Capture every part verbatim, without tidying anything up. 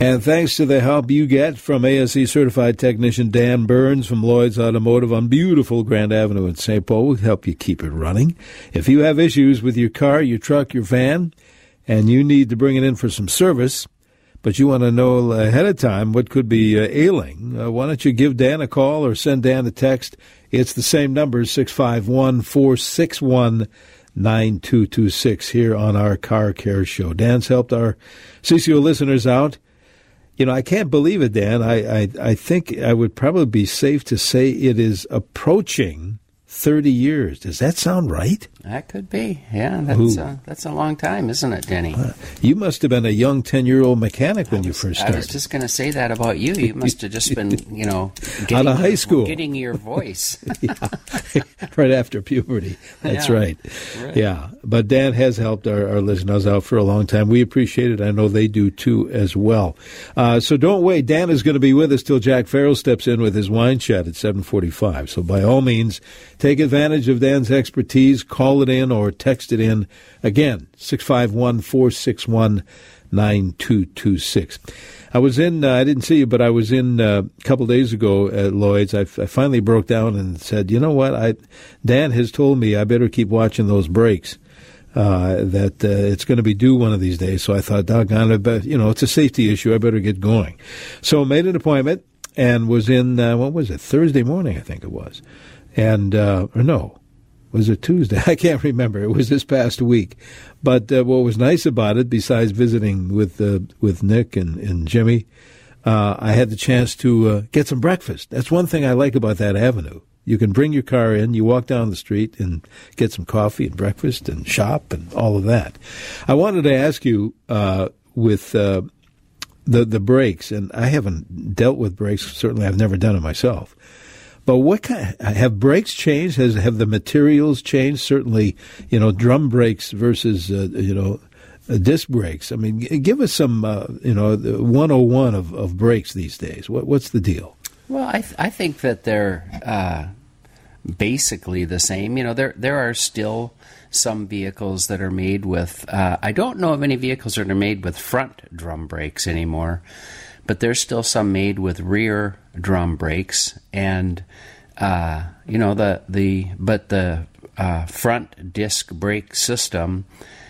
And thanks to the help you get from A S E certified technician Dan Burns from Lloyd's Automotive on beautiful Grand Avenue in Saint Paul, we'll help you keep it running. If you have issues with your car, your truck, your van, and you need to bring it in for some service, but you want to know ahead of time what could be uh, ailing, uh, why don't you give Dan a call or send Dan a text? It's the same number, six five one, four six one, nine two two six, here on our Car Care Show. Dan's helped our C C O listeners out. You know, I can't believe it, Dan. I, I, I think I would probably be safe to say it is approaching thirty years. Does that sound right? That could be. Yeah, that's uh, that's a long time, isn't it, Denny? Uh, you must have been a young ten-year-old mechanic when was, you first started. I was just going to say that about you. You must have just been, you know, out of high your, school, getting your voice. Yeah, right after puberty. That's yeah, right. right. Yeah, but Dan has helped our, our listeners out for a long time. We appreciate it. I know they do, too, as well. Uh, so don't wait. Dan is going to be with us till Jack Farrell steps in with his wine chat at seven forty-five. So by all means, take advantage of Dan's expertise. Call it in or text Text it in. Again, six five one, four six one, nine two two six. I was in, uh, I didn't see you, but I was in uh, a couple days ago at Lloyd's. I, f- I finally broke down and said, you know what, I, Dan has told me I better keep watching those brakes, uh, that uh, it's going to be due one of these days. So I thought, doggone it, but, you know, it's a safety issue. I better get going. So made an appointment and was in, uh, what was it, Thursday morning, I think it was. And, uh, or no. Was it Tuesday? I can't remember. It was this past week. But uh, what was nice about it, besides visiting with uh, with Nick and, and Jimmy, uh, I had the chance to uh, get some breakfast. That's one thing I like about that avenue. You can bring your car in, you walk down the street and get some coffee and breakfast and shop and all of that. I wanted to ask you uh, with uh, the, the brakes, and I haven't dealt with brakes. Certainly I've never done it myself. But what kind of, have brakes changed? Has have the materials changed? Certainly, you know, drum brakes versus uh, you know, uh, disc brakes. I mean, g- give us some uh, you know, one oh one of, of brakes these days. What what's the deal? Well, I th- I think that they're uh, basically the same. You know, there there are still some vehicles that are made with. Uh, I don't know of any vehicles that are made with front drum brakes anymore. But there's still some made with rear drum brakes, and uh, you know the the but the uh, front disc brake system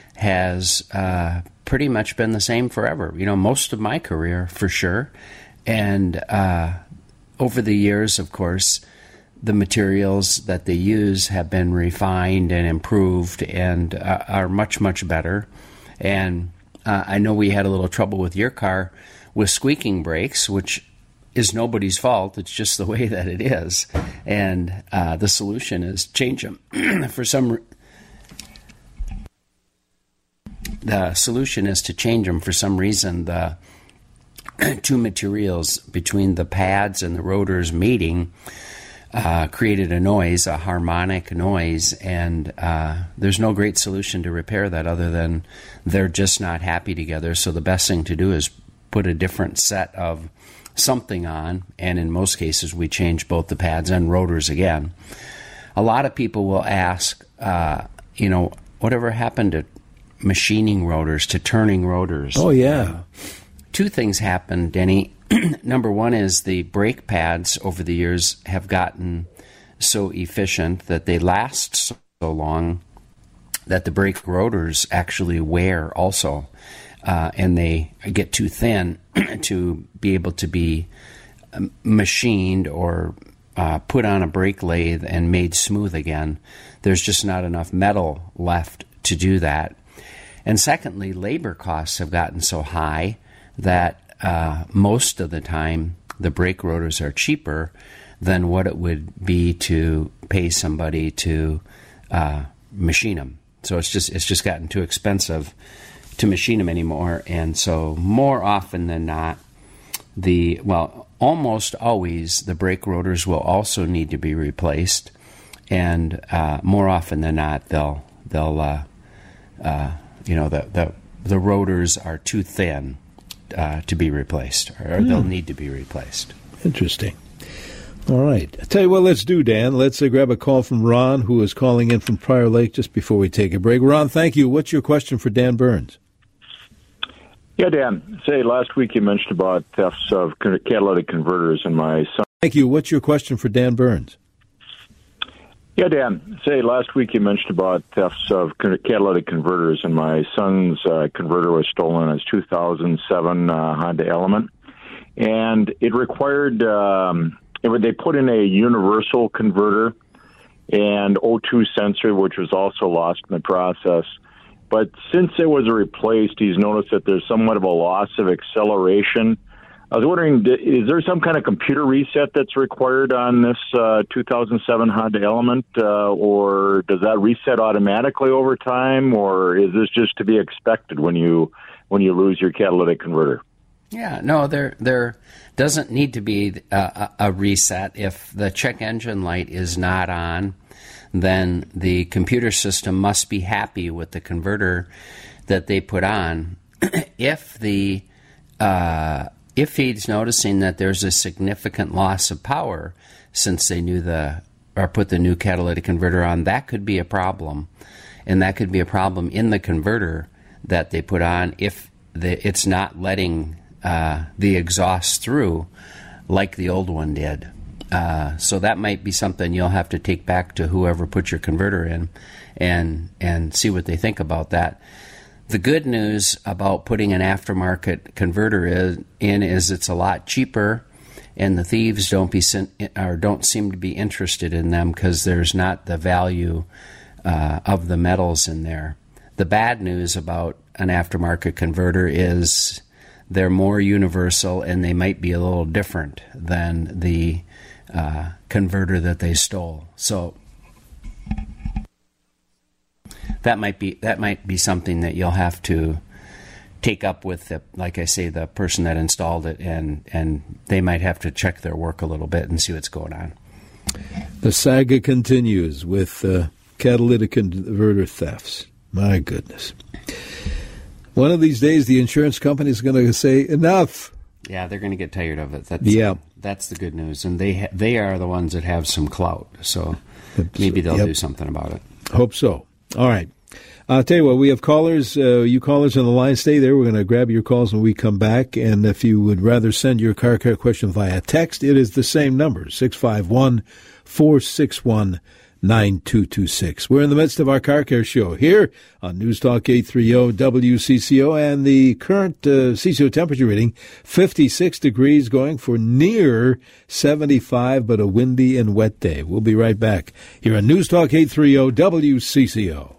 has uh, pretty much been the same forever. You know, most of my career for sure, and uh, over the years, of course, the materials that they use have been refined and improved and uh, are much much better. And uh, I know we had a little trouble with your car with squeaking brakes, which is nobody's fault. It's just the way that it is. And uh, the solution is change them. For some, re- the solution is to change them. For some reason, the two materials between the pads and the rotors mating uh, created a noise, a harmonic noise, and uh, there's no great solution to repair that other than they're just not happy together. So the best thing to do is put a different set of something on, and in most cases we change both the pads and rotors again. A lot of people will ask, uh, you know, whatever happened to machining rotors, to turning rotors? Oh, yeah. Two things happened, Denny. Number one is the brake pads over the years have gotten so efficient that they last so long that the brake rotors actually wear also. Uh, and they get too thin to be able to be um, machined or uh, put on a brake lathe and made smooth again. There's just not enough metal left to do that. And secondly, labor costs have gotten so high that uh, most of the time the brake rotors are cheaper than what it would be to pay somebody to uh, machine them. So it's just it's just gotten too expensive to machine them anymore, and so more often than not, the well, almost always the brake rotors will also need to be replaced, and uh, more often than not, they'll they'll uh, uh, you know the the the rotors are too thin uh, to be replaced, or Hmm. they'll need to be replaced. Interesting. All right. I tell you what, let's do, Dan. Let's uh, grab a call from Ron, who is calling in from Prior Lake just before we take a break. Ron, thank you. What's your question for Dan Burns? Yeah, Dan. Say, last week you mentioned about thefts of catalytic converters in my son. Thank you. What's your question for Dan Burns? Yeah, Dan. Say, last week you mentioned about thefts of catalytic converters, and my son's uh, converter was stolen in his two thousand seven uh, Honda Element. And it required, um, it, they put in a universal converter and O two sensor, which was also lost in the process. But since it was replaced, he's noticed that there's somewhat of a loss of acceleration. I was wondering, is there some kind of computer reset that's required on this uh, two thousand seven Honda Element, uh, or does that reset automatically over time, or is this just to be expected when you when you lose your catalytic converter? Yeah, no, there there doesn't need to be a, a reset. If the check engine light is not on, then the computer system must be happy with the converter that they put on. If the uh, if he's noticing that there's a significant loss of power since they knew the or put the new catalytic converter on, that could be a problem, and that could be a problem in the converter that they put on if the, it's not letting uh, the exhaust through like the old one did. Uh, so that might be something you'll have to take back to whoever put your converter in and and see what they think about that. The good news about putting an aftermarket converter in, in is it's a lot cheaper, and the thieves don't be or don't seem to be interested in them because there's not the value uh, of the metals in there. The bad news about an aftermarket converter is they're more universal and they might be a little different than the Uh, converter that they stole. So that might be that might be something that you'll have to take up with the, like I say, the person that installed it, and and they might have to check their work a little bit and see what's going on. The saga continues with uh, catalytic converter thefts. My goodness. One of these days, the insurance company is going to say, enough. Yeah, they're going to get tired of it. That's, yeah. That's the good news. And they ha- they are the ones that have some clout. So maybe they'll yep. do something about it. Hope so. All right. I'll tell you what, we have callers. Uh, you callers on the line, stay there. We're going to grab your calls when we come back. And if you would rather send your car care question via text, it is the same number, six five one, four six one, nine two two six. We're in the midst of our car care show here on News Talk eight thirty W C C O, and the current uh, C C O temperature reading, fifty-six degrees, going for near seventy-five, but a windy and wet day. We'll be right back here on News Talk eight thirty W C C O.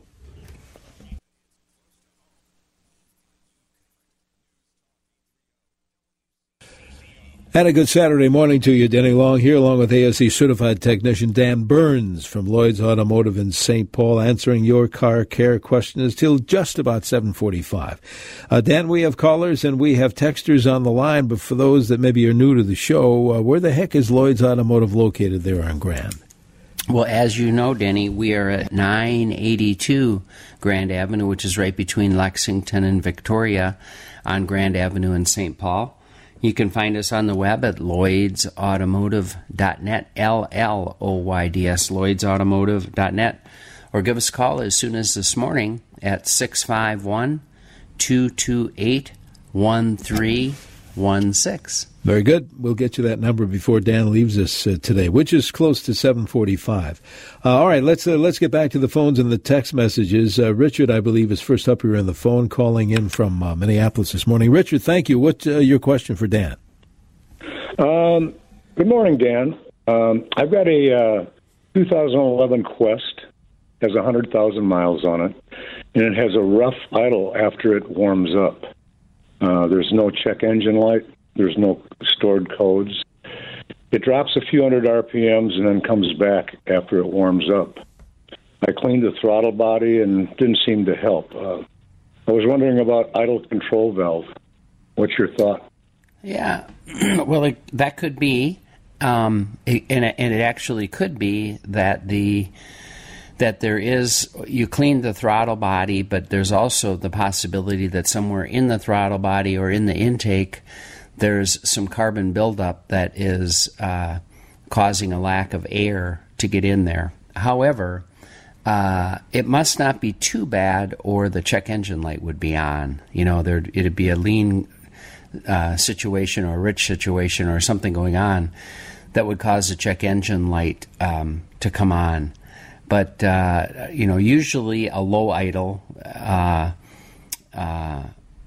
And a good Saturday morning to you. Denny Long here, along with A S E certified technician Dan Burns from Lloyd's Automotive in Saint Paul, answering your car care questions till just about seven forty-five. Uh, Dan, we have callers and we have texters on the line, but for those that maybe are new to the show, uh, where the heck is Lloyd's Automotive located there on Grand? Well, as you know, Denny, we are at nine eighty-two Grand Avenue, which is right between Lexington and Victoria on Grand Avenue in Saint Paul. You can find us on the web at lloyds automotive dot net, L L O Y D S, lloyds automotive dot net, or give us a call as soon as this morning at six five one, two two eight, one three one six. Very good. We'll get you that number before Dan leaves us uh, today, which is close to seven forty-five. Uh, all right, let's uh, let's get back to the phones and the text messages. Uh, Richard, I believe, is first up here on the phone, calling in from uh, Minneapolis this morning. Richard, thank you. What's uh, your question for Dan? Um, good morning, Dan. Um, I've got a uh, two thousand eleven Quest. It has one hundred thousand miles on it, and it has a rough idle after it warms up. Uh, there's no check engine light. There's no stored codes. It drops a few hundred R P Ms and then comes back after it warms up. I cleaned the throttle body and it didn't seem to help. Uh, I was wondering about idle control valve. What's your thought? Yeah, well, it, that could be, um, it, and, it, and it actually could be that the that there is, you clean the throttle body, but there's also the possibility that somewhere in the throttle body or in the intake, there's some carbon buildup that is uh, causing a lack of air to get in there. However, uh, it must not be too bad, or the check engine light would be on. You know, there it'd be a lean uh, situation or a rich situation or something going on that would cause the check engine light um, to come on. But uh, you know, usually a low idle uh, uh,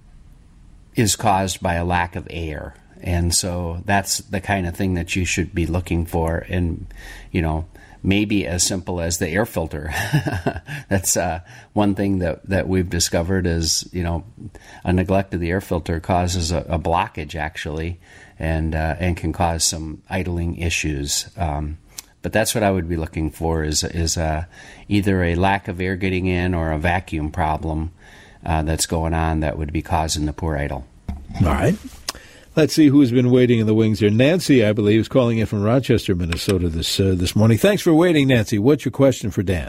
is caused by a lack of air. And so that's the kind of thing that you should be looking for. And, you know, maybe as simple as the air filter. That's uh, one thing that, that we've discovered is, you know, a neglect of the air filter causes a, a blockage, actually, and uh, and can cause some idling issues. Um, but that's what I would be looking for is, is uh, either a lack of air getting in or a vacuum problem uh, that's going on that would be causing the poor idle. All right. Let's see who's been waiting in the wings here. Nancy, I believe, is calling in from Rochester, Minnesota this uh, this morning. Thanks for waiting, Nancy. What's your question for Dan?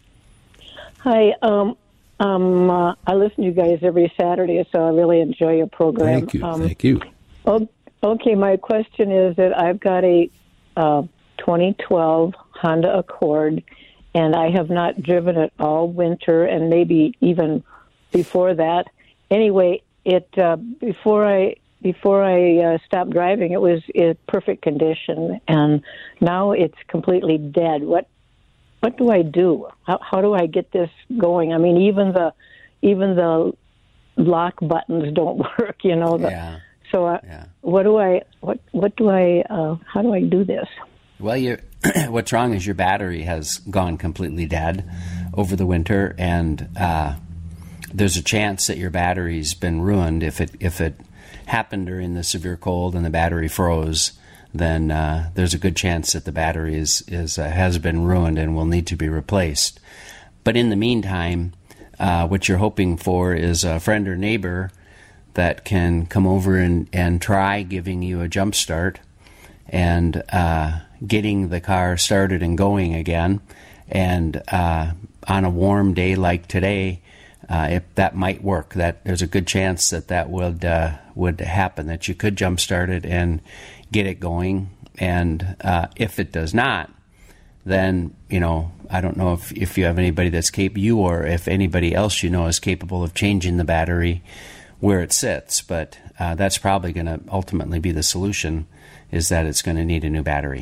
Hi. Um, um, uh, I listen to you guys every Saturday, so I really enjoy your program. Thank you. Um, Thank you. Okay, my question is that I've got a uh, twenty twelve Honda Accord, and I have not driven it all winter and maybe even before that. Anyway, it uh, before I... Before I uh, stopped driving, it was in perfect condition, and now it's completely dead. What what do I do? How, how do I get this going? I mean, even the even the lock buttons don't work. You know. The, yeah. So uh, yeah. what do I what what do I uh, how do I do this? Well, you what's wrong is your battery has gone completely dead over the winter, and uh, there's a chance that your battery's been ruined if it if it happened during the severe cold and the battery froze, then uh, there's a good chance that the battery is, is uh, has been ruined and will need to be replaced. But in the meantime, uh, what you're hoping for is a friend or neighbor that can come over and, and try giving you a jump start and uh, getting the car started and going again. And uh, on a warm day like today, Uh, if that might work, that there's a good chance that that would uh, would happen, that you could jumpstart it and get it going. And uh, if it does not, then, you know, I don't know if, if you have anybody that's capable, you or if anybody else you know is capable of changing the battery where it sits. But uh, that's probably going to ultimately be the solution, is that it's going to need a new battery.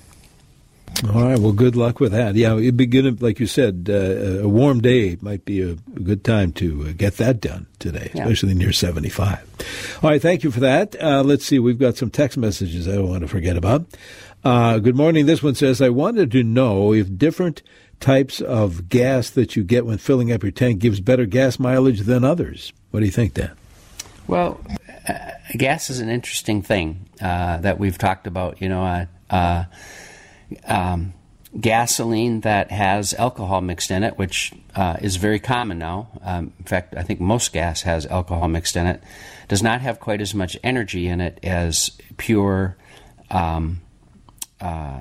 All right, well, good luck with that. Yeah, it'd be good, like you said, uh, a warm day might be a, a good time to uh, get that done today, yeah. especially near seventy-five. All right, thank you for that. Uh, let's see, we've got some text messages I don't want to forget about. Uh, good morning. This one says, I wanted to know if different types of gas that you get when filling up your tank gives better gas mileage than others. What do you think, Dan? Well, uh, gas is an interesting thing uh, that we've talked about, you know, uh, uh Um, gasoline that has alcohol mixed in it, which uh, is very common now. Um, in fact, I think most gas has alcohol mixed in it, does not have quite as much energy in it as pure um, uh,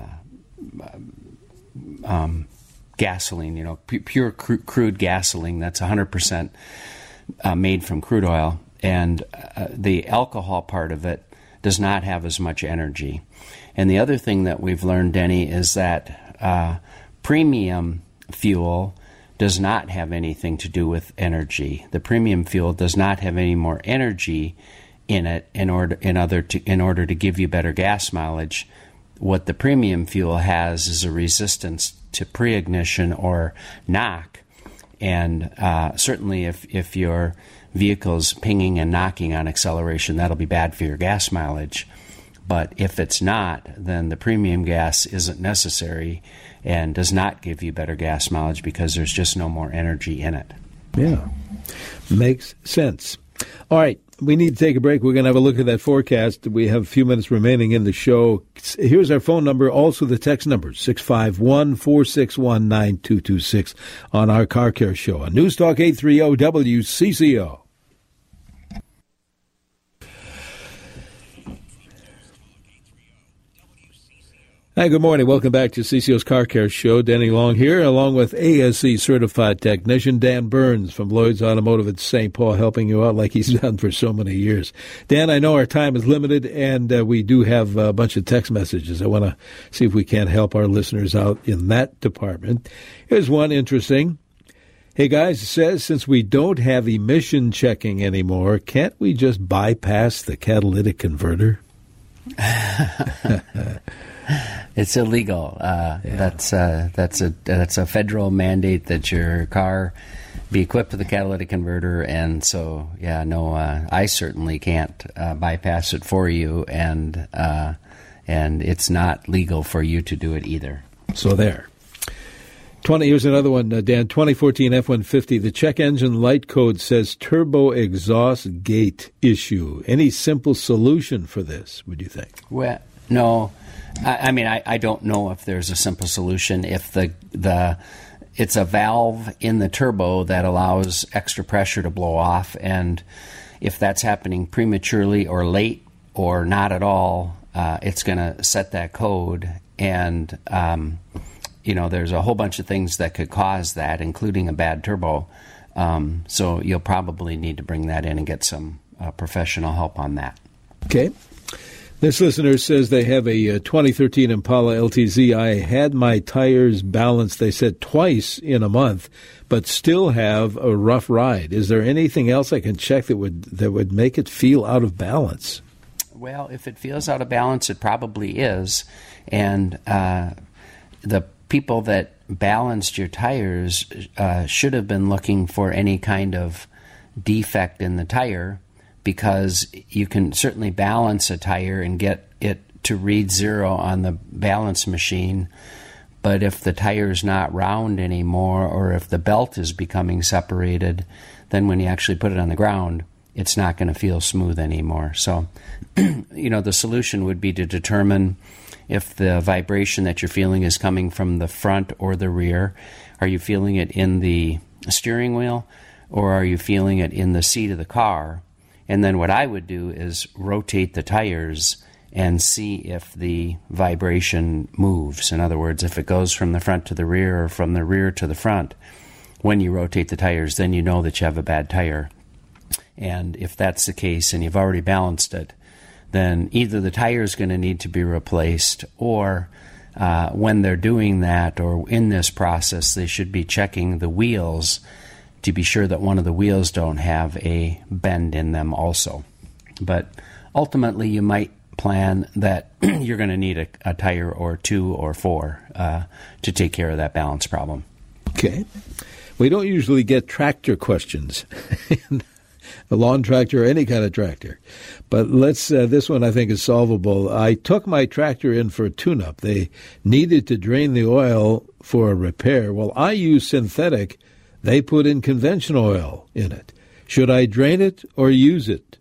um, gasoline, you know, p- pure cr- crude gasoline that's one hundred percent uh, made from crude oil. And uh, the alcohol part of it does not have as much energy. And the other thing that we've learned, Denny, is that uh, premium fuel does not have anything to do with energy. The premium fuel does not have any more energy in it in order in other to, in order to give you better gas mileage. What the premium fuel has is a resistance to pre-ignition or knock. And uh, certainly if, if your vehicle's pinging and knocking on acceleration, that'll be bad for your gas mileage. But if it's not, then the premium gas isn't necessary and does not give you better gas mileage because there's just no more energy in it. Yeah, makes sense. All right, we need to take a break. We're going to have a look at that forecast. We have a few minutes remaining in the show. Here's our phone number, also the text number, six five one, four six one, nine two two six on our Car Care Show on News Talk eight thirty W C C O. Hi, good morning. Welcome back to C C O's Car Care Show. Denny Long here, along with A S E certified technician Dan Burns from Lloyd's Automotive at Saint Paul, helping you out like he's done for so many years. Dan, I know our time is limited, and uh, we do have a bunch of text messages. I want to see if we can help our listeners out in that department. Here's one interesting. Hey, guys, it says, since we don't have emission checking anymore, can't we just bypass the catalytic converter? It's illegal. Uh, yeah. That's uh, that's a that's a federal mandate that your car be equipped with a catalytic converter, and so yeah, no, uh, I certainly can't uh, bypass it for you, and uh, and it's not legal for you to do it either. So there. twenty Here's another one, uh, Dan. twenty fourteen F one fifty. The check engine light code says turbo exhaust gate issue. Any simple solution for this? Would you think? Well, no. I, I mean, I, I don't know if there's a simple solution. If the the it's a valve in the turbo that allows extra pressure to blow off, and if that's happening prematurely or late or not at all, uh, it's going to set that code. And um, you know, there's a whole bunch of things that could cause that, including a bad turbo. Um, so you'll probably need to bring that in and get some uh, professional help on that. Okay. This listener says they have a uh, twenty thirteen Impala L T Z. I had my tires balanced, they said, twice in a month, but still have a rough ride. Is there anything else I can check that would that would make it feel out of balance? Well, if it feels out of balance, it probably is. And uh, the people that balanced your tires uh, should have been looking for any kind of defect in the tire, because you can certainly balance a tire and get it to read zero on the balance machine. But if the tire is not round anymore, or if the belt is becoming separated, then when you actually put it on the ground, it's not going to feel smooth anymore. So, you know, the solution would be to determine if the vibration that you're feeling is coming from the front or the rear. Are you feeling it in the steering wheel, or are you feeling it in the seat of the car? And then what I would do is rotate the tires and see if the vibration moves. In other words, if it goes from the front to the rear or from the rear to the front. When you rotate the tires, then you know that you have a bad tire. And if that's the case and you've already balanced it, then either the tire is going to need to be replaced, or uh, when they're doing that or in this process, they should be checking the wheels to be sure that one of the wheels don't have a bend in them also. But ultimately, you might plan that you're going to need a, a tire or two or four uh, to take care of that balance problem. Okay. We don't usually get tractor questions, a lawn tractor or any kind of tractor. But let's. Uh, this one I think is solvable. I took my tractor in for a tune-up. They needed to drain the oil for a repair. Well, I use synthetic. They put in conventional oil in it. Should I drain it or use it?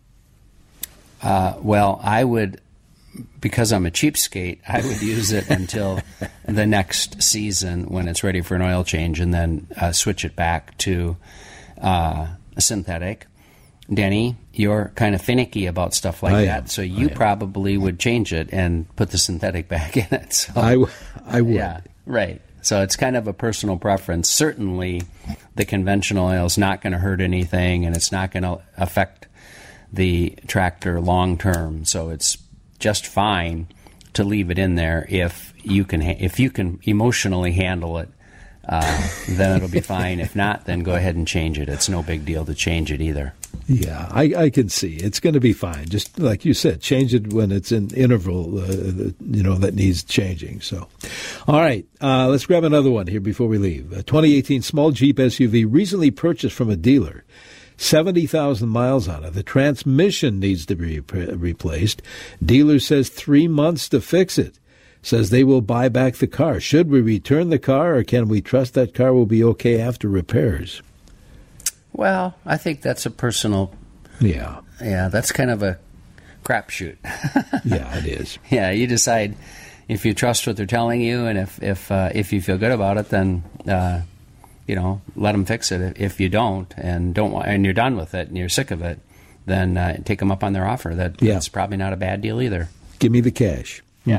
Uh, well, I would, because I'm a cheapskate, I would use it until the next season when it's ready for an oil change, and then uh, switch it back to uh, a synthetic. Denny, you're kind of finicky about stuff like I that, am. so you probably would change it and put the synthetic back in it. So, I, w- I would. Yeah, right. So it's kind of a personal preference. Certainly, the conventional oil is not going to hurt anything, and it's not going to affect the tractor long term. So it's just fine to leave it in there if you can. Ha- if you can emotionally handle it, uh, then it'll be fine. If not, then go ahead and change it. It's no big deal to change it either. Yeah, I, I can see. It's going to be fine. Just like you said, change it when it's an interval, uh, you know, that needs changing. So, all right, uh, let's grab another one here before we leave. A twenty eighteen small Jeep S U V recently purchased from a dealer. seventy thousand miles on it. The transmission needs to be re- replaced. Dealer says three months to fix it. Says they will buy back the car. Should we return the car, or can we trust that car will be okay after repairs? Well, I think that's a personal. Yeah. Yeah, that's kind of a crapshoot. Yeah, it is. Yeah, you decide if you trust what they're telling you, and if if uh, if you feel good about it, then uh, you know, let them fix it. If you don't, and don't want, and you're done with it, and you're sick of it, then uh, take them up on their offer. That, yeah. That's probably not a bad deal either. Give me the cash. Yeah. Okay.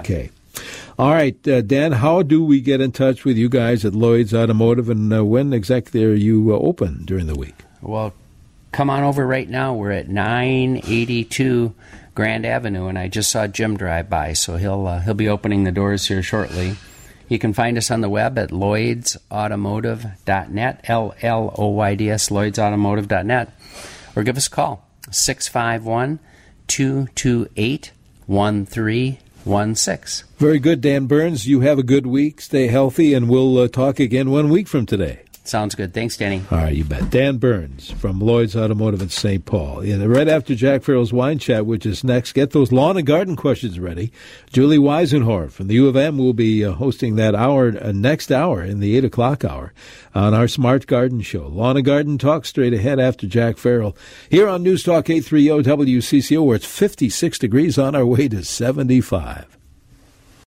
All right, uh, Dan, how do we get in touch with you guys at Lloyd's Automotive, and uh, when exactly are you uh, open during the week? Well, come on over right now. We're at nine eighty-two Grand Avenue, and I just saw Jim drive by, so he'll uh, he'll be opening the doors here shortly. You can find us on the web at lloyds automotive dot net, L L O Y D S, lloyds automotive dot net, or give us a call, six five one, two two eight, one three one six. Very good, Dan Burns. You have a good week. Stay healthy, and we'll uh, talk again one week from today. Sounds good. Thanks, Danny. All right, you bet. Dan Burns from Lloyd's Automotive in Saint Paul. Yeah, right after Jack Farrell's Wine Chat, which is next, get those lawn and garden questions ready. Julie Weisenhorn from the U of M will be uh, hosting that hour, uh, next hour in the eight o'clock hour on our Smart Garden Show. Lawn and Garden Talk straight ahead after Jack Farrell. Here on News Talk eight thirty W C C O, where it's fifty-six degrees on our way to seventy-five.